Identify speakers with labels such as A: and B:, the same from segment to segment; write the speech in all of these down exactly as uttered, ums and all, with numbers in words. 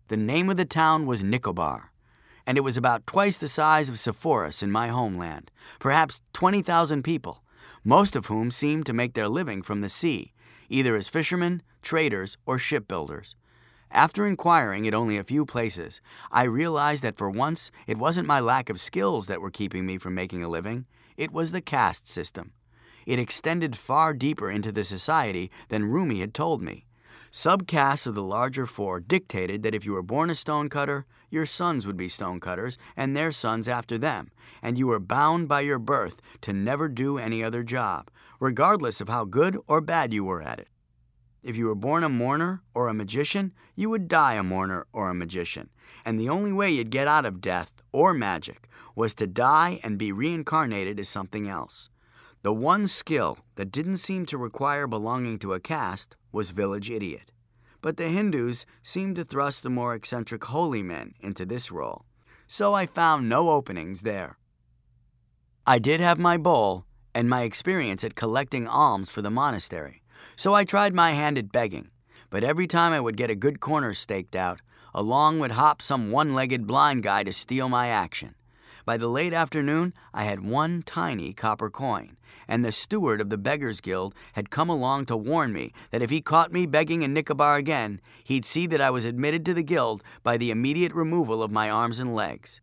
A: The name of the town was Nicobar, and it was about twice the size of Sepphoris in my homeland, perhaps twenty thousand people, most of whom seemed to make their living from the sea, either as fishermen, traders, or shipbuilders. After inquiring at only a few places, I realized that for once it wasn't my lack of skills that were keeping me from making a living. It was the caste system. It extended far deeper into the society than Rumi had told me. Subcastes of the larger four dictated that if you were born a stonecutter, your sons would be stonecutters and their sons after them, and you were bound by your birth to never do any other job, regardless of how good or bad you were at it. If you were born a mourner or a magician, you would die a mourner or a magician, and the only way you'd get out of death or magic was to die and be reincarnated as something else. The one skill that didn't seem to require belonging to a caste was village idiot. But the Hindus seemed to thrust the more eccentric holy men into this role, so I found no openings there. I did have my bowl and my experience at collecting alms for the monastery, so I tried my hand at begging, but every time I would get a good corner staked out, along would hop some one-legged blind guy to steal my action. By the late afternoon, I had one tiny copper coin, and the steward of the Beggars Guild had come along to warn me that if he caught me begging in Nicobar again, he'd see that I was admitted to the guild by the immediate removal of my arms and legs.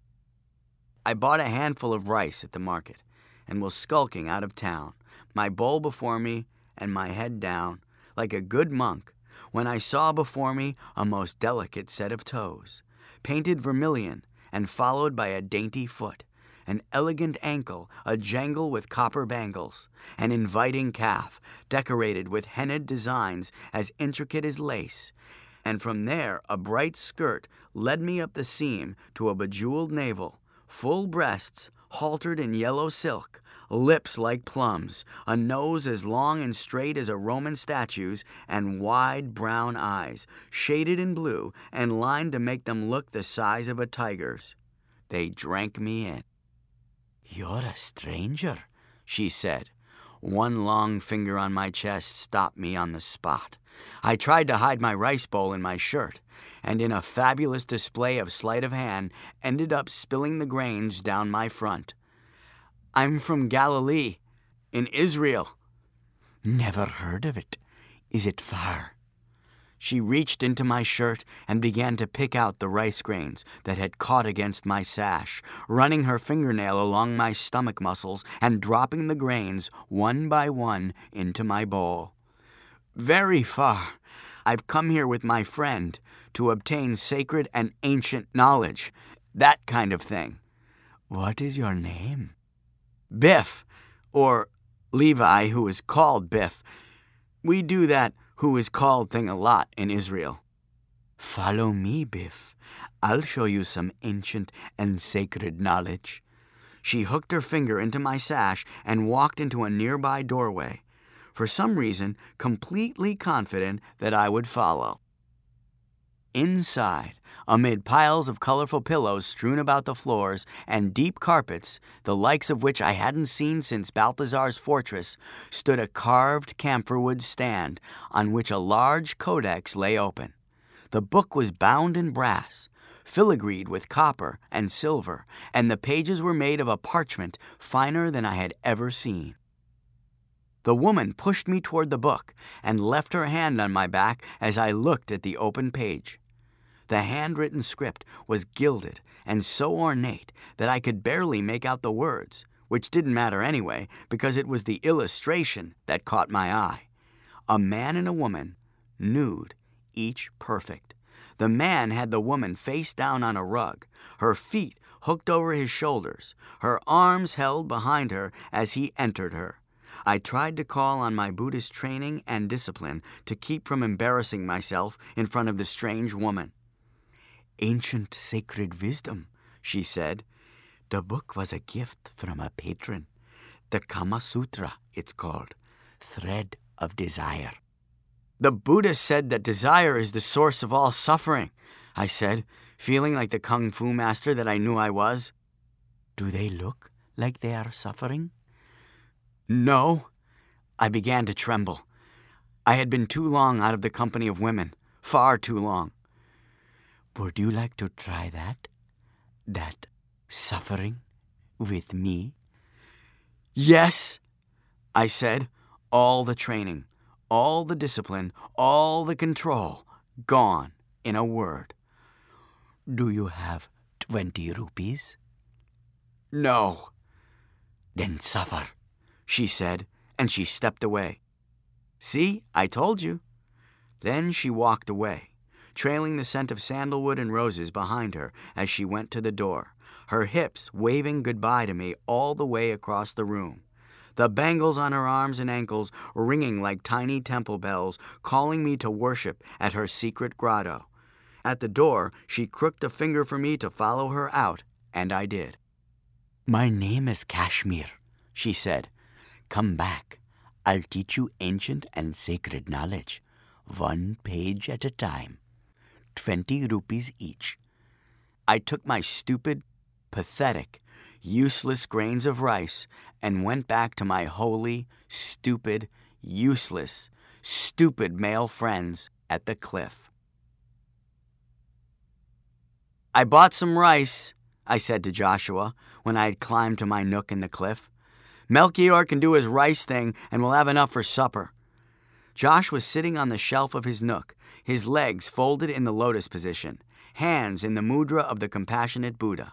A: I bought a handful of rice at the market and was skulking out of town, my bowl before me and my head down, like a good monk, when I saw before me a most delicate set of toes, painted vermilion and followed by a dainty foot, an elegant ankle a-jangle with copper bangles, an inviting calf decorated with hennaed designs as intricate as lace, and from there a bright skirt led me up the seam to a bejeweled navel, full breasts haltered in yellow silk, lips like plums, a nose as long and straight as a Roman statue's, and wide brown eyes, shaded in blue and lined to make them look the size of a tiger's. They drank me in. "You're a stranger," she said. One long finger on my chest stopped me on the spot. I tried to hide my rice bowl in my shirt, and in a fabulous display of sleight of hand, ended up spilling the grains down my front. "I'm from Galilee, in Israel." "Never heard of it. Is it far?" She reached into my shirt and began to pick out the rice grains that had caught against my sash, running her fingernail along my stomach muscles and dropping the grains one by one into my bowl. "Very far. I've come here with my friend to obtain sacred and ancient knowledge, that kind of thing." "What is your name?" "Biff, or Levi, who is called Biff. We do that who is called thing a lot in Israel." "Follow me, Biff. I'll show you some ancient and sacred knowledge." She hooked her finger into my sash and walked into a nearby doorway, for some reason completely confident that I would follow. Inside, amid piles of colorful pillows strewn about the floors and deep carpets, the likes of which I hadn't seen since Balthazar's fortress, stood a carved camphorwood stand on which a large codex lay open. The book was bound in brass, filigreed with copper and silver, and the pages were made of a parchment finer than I had ever seen. The woman pushed me toward the book and left her hand on my back as I looked at the open page. The handwritten script was gilded and so ornate that I could barely make out the words, which didn't matter anyway because it was the illustration that caught my eye. A man and a woman, nude, each perfect. The man had the woman face down on a rug, her feet hooked over his shoulders, her arms held behind her as he entered her. I tried to call on my Buddhist training and discipline to keep from embarrassing myself in front of the strange woman. "Ancient sacred wisdom," she said. "The book was a gift from a patron. The Kama Sutra, it's called. Thread of Desire." "The Buddha said that desire is the source of all suffering," I said, feeling like the kung fu master that I knew I was. "Do they look like they are suffering?" "No." I began to tremble. I had been too long out of the company of women, far too long. Would you like to try that? That suffering with me? Yes, I said. All the training, all the discipline, all the control, gone in a word. Do you have twenty rupees? No. Then suffer, she said, and she stepped away. See, I told you. Then she walked away, trailing the scent of sandalwood and roses behind her as she went to the door, her hips waving goodbye to me all the way across the room. The bangles on her arms and ankles ringing like tiny temple bells, calling me to worship at her secret grotto. At the door, she crooked a finger for me to follow her out, and I did. My name is Kashmir, she said. Come back. I'll teach you ancient and sacred knowledge, one page at a time. Twenty rupees each. I took my stupid, pathetic, useless grains of rice and went back to my holy, stupid, useless, stupid male friends at the cliff. I bought some rice, I said to Joshua when I had climbed to my nook in the cliff. Melchior can do his rice thing and we'll have enough for supper. Josh was sitting on the shelf of his nook, his legs folded in the lotus position, hands in the mudra of the compassionate Buddha.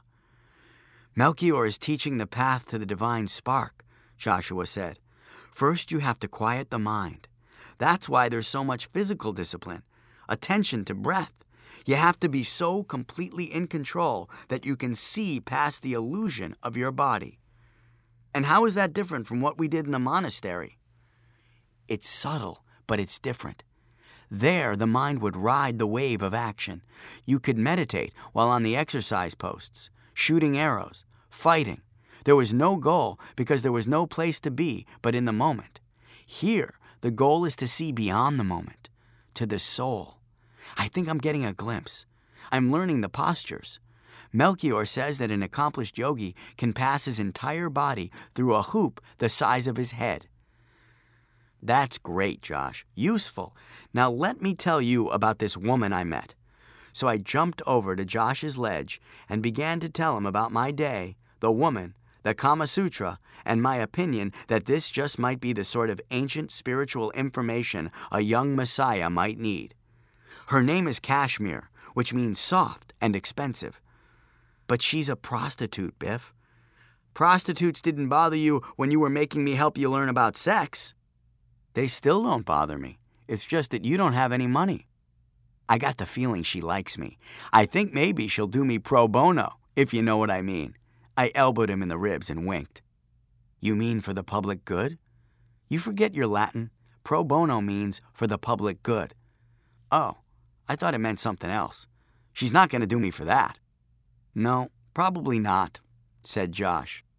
A: Melchior is teaching the path to the divine spark, Joshua said. First you have to quiet the mind. That's why there's so much physical discipline, attention to breath. You have to be so completely in control that you can see past the illusion of your body. And how is that different from what we did in the monastery? It's subtle, but it's different. There, the mind would ride the wave of action. You could meditate while on the exercise posts, shooting arrows, fighting. There was no goal because there was no place to be but in the moment. Here, the goal is to see beyond the moment, to the soul. I think I'm getting a glimpse. I'm learning the postures. Melchior says that an accomplished yogi can pass his entire body through a hoop the size of his head. That's great, Josh. Useful. Now let me tell you about this woman I met. So I jumped over to Josh's ledge and began to tell him about my day, the woman, the Kama Sutra, and my opinion that this just might be the sort of ancient spiritual information a young messiah might need. Her name is Kashmir, which means soft and expensive. But she's a prostitute, Biff. Prostitutes didn't bother you when you were making me help you learn about sex. They still don't bother me. It's just that you don't have any money. I got the feeling she likes me. I think maybe she'll do me pro bono, if you know what I mean. I elbowed him in the ribs and winked. You mean for the public good? You forget your Latin. Pro bono means for the public good. Oh, I thought it meant something else. She's not going to do me for that. No, probably not, said Josh.